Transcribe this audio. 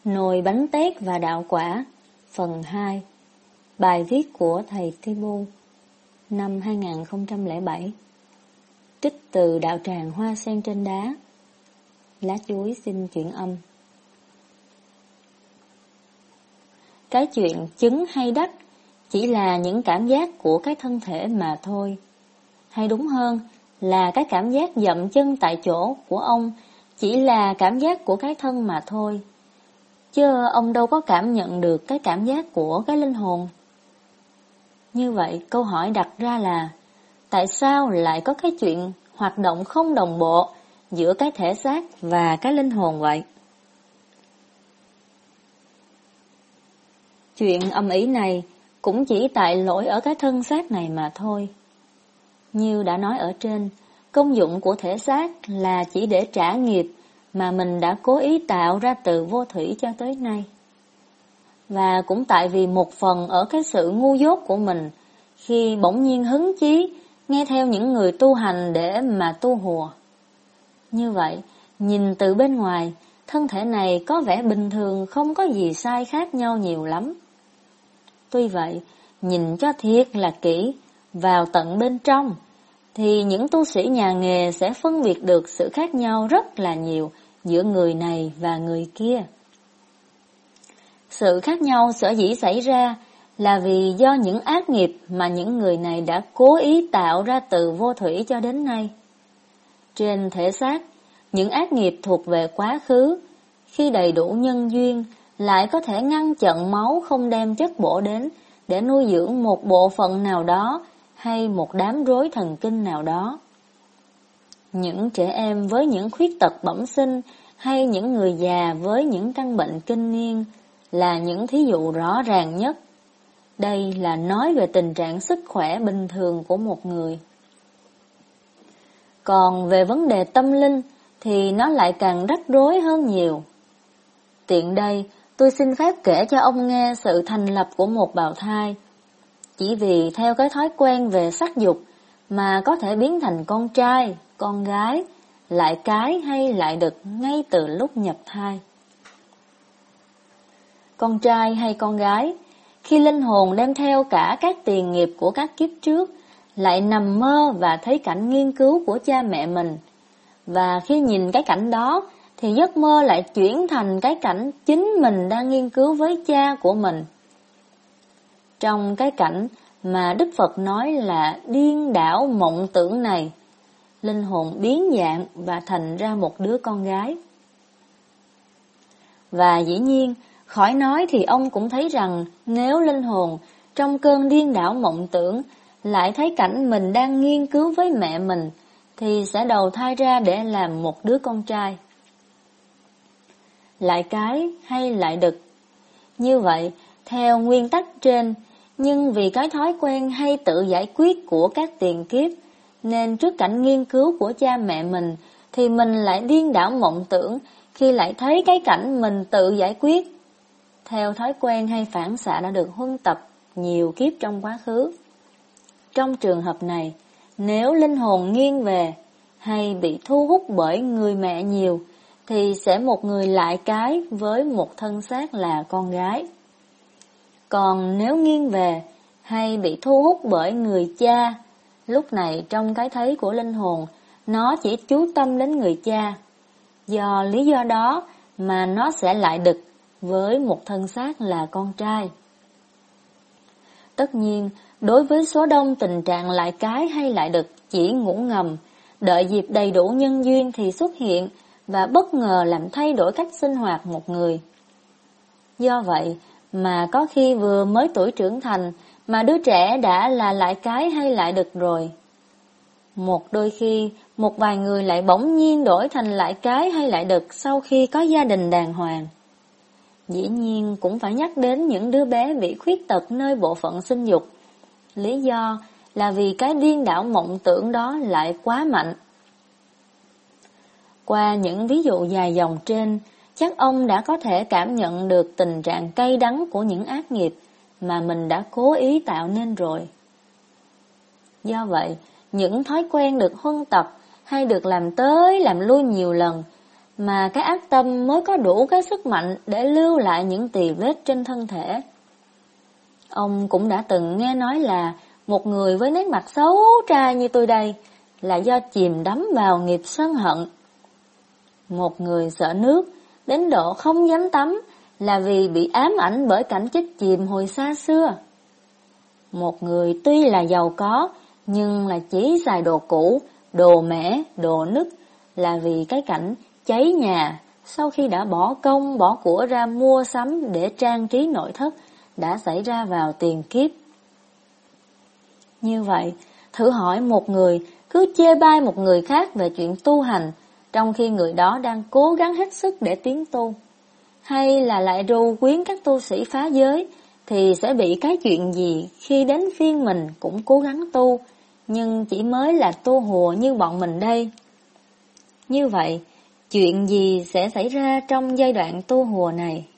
Nồi bánh tét và đạo quả, phần 2. Bài viết của thầy Thibaut, năm 2007. Trích từ đạo tràng Hoa Sen Trên Đá. Lá chuối xin chuyển âm. Cái chuyện trứng hay đắt chỉ là những cảm giác của cái thân thể mà thôi. Hay đúng hơn là cái cảm giác dậm chân tại chỗ của ông chỉ là cảm giác của cái thân mà thôi. Chứ ông đâu có cảm nhận được cái cảm giác của cái linh hồn. Như vậy câu hỏi đặt ra là tại sao lại có cái chuyện hoạt động không đồng bộ giữa cái thể xác và cái linh hồn vậy? Chuyện âm ý này cũng chỉ tại lỗi ở cái thân xác này mà thôi. Như đã nói ở trên, công dụng của thể xác là chỉ để trả nghiệp mà mình đã cố ý tạo ra từ vô thủy cho tới nay. Và cũng tại vì một phần ở cái sự ngu dốt của mình, khi bỗng nhiên hứng chí nghe theo những người tu hành để mà tu hùa. Như vậy, nhìn từ bên ngoài, thân thể này có vẻ bình thường, không có gì sai khác nhau nhiều lắm. Tuy vậy, nhìn cho thiệt là kỹ, vào tận bên trong, thì những tu sĩ nhà nghề sẽ phân biệt được sự khác nhau rất là nhiều giữa người này và người kia. Sự khác nhau sở dĩ xảy ra là vì do những ác nghiệp mà những người này đã cố ý tạo ra từ vô thủy cho đến nay. Trên thể xác, những ác nghiệp thuộc về quá khứ, khi đầy đủ nhân duyên, lại có thể ngăn chặn máu không đem chất bổ đến để nuôi dưỡng một bộ phận nào đó hay một đám rối thần kinh nào đó. Những trẻ em với những khuyết tật bẩm sinh hay những người già với những căn bệnh kinh niên là những thí dụ rõ ràng nhất. Đây là nói về tình trạng sức khỏe bình thường của một người. Còn về vấn đề tâm linh thì nó lại càng rắc rối hơn nhiều. Tiện đây, tôi xin phép kể cho ông nghe sự thành lập của một bào thai. Chỉ vì theo cái thói quen về sắc dục mà có thể biến thành con trai, con gái, lại cái hay lại đực ngay từ lúc nhập thai. Con trai hay con gái, khi linh hồn đem theo cả các tiền nghiệp của các kiếp trước, lại nằm mơ và thấy cảnh nghiên cứu của cha mẹ mình. Và khi nhìn cái cảnh đó, thì giấc mơ lại chuyển thành cái cảnh chính mình đang nghiên cứu với cha của mình. Trong cái cảnh mà Đức Phật nói là điên đảo mộng tưởng này, linh hồn biến dạng và thành ra một đứa con gái. Và dĩ nhiên, khỏi nói thì ông cũng thấy rằng nếu linh hồn trong cơn điên đảo mộng tưởng lại thấy cảnh mình đang nghiên cứu với mẹ mình, thì sẽ đầu thai ra để làm một đứa con trai. Lại cái hay lại đực. Như vậy, theo nguyên tắc trên, nhưng vì cái thói quen hay tự giải quyết của các tiền kiếp, nên trước cảnh nghiên cứu của cha mẹ mình, thì mình lại điên đảo mộng tưởng khi lại thấy cái cảnh mình tự giải quyết. Theo thói quen hay phản xạ đã được huân tập nhiều kiếp trong quá khứ. Trong trường hợp này, nếu linh hồn nghiêng về hay bị thu hút bởi người mẹ nhiều, thì sẽ một người lại cái với một thân xác là con gái. Còn nếu nghiêng về hay bị thu hút bởi người cha, lúc này trong cái thấy của linh hồn, nó chỉ chú tâm đến người cha. Do lý do đó mà nó sẽ lại đực với một thân xác là con trai. Tất nhiên, đối với số đông tình trạng lại cái hay lại đực chỉ ngủ ngầm, đợi dịp đầy đủ nhân duyên thì xuất hiện và bất ngờ làm thay đổi cách sinh hoạt một người. Do vậy mà có khi vừa mới tuổi trưởng thành mà đứa trẻ đã là lại cái hay lại đực rồi. Một đôi khi, một vài người lại bỗng nhiên đổi thành lại cái hay lại đực sau khi có gia đình đàng hoàng. Dĩ nhiên cũng phải nhắc đến những đứa bé bị khuyết tật nơi bộ phận sinh dục. Lý do là vì cái điên đảo mộng tưởng đó lại quá mạnh. Qua những ví dụ dài dòng trên, chắc ông đã có thể cảm nhận được tình trạng cay đắng của những ác nghiệp mà mình đã cố ý tạo nên rồi. Do vậy, những thói quen được huân tập hay được làm tới làm lui nhiều lần mà cái ác tâm mới có đủ cái sức mạnh để lưu lại những tì vết trên thân thể. Ông cũng đã từng nghe nói là một người với nét mặt xấu trai như tôi đây là do chìm đắm vào nghiệp sân hận. Một người sợ nước đến độ không dám tắm là vì bị ám ảnh bởi cảnh chết chìm hồi xa xưa. Một người tuy là giàu có nhưng là chỉ xài đồ cũ, đồ mẻ, đồ nứt là vì cái cảnh cháy nhà sau khi đã bỏ công bỏ của ra mua sắm để trang trí nội thất đã xảy ra vào tiền kiếp. Như vậy, thử hỏi một người cứ chê bai một người khác về chuyện tu hành, trong khi người đó đang cố gắng hết sức để tiến tu, hay là lại ru quyến các tu sĩ phá giới, thì sẽ bị cái chuyện gì khi đến phiên mình cũng cố gắng tu, nhưng chỉ mới là tu hùa như bọn mình đây? Như vậy, chuyện gì sẽ xảy ra trong giai đoạn tu hùa này?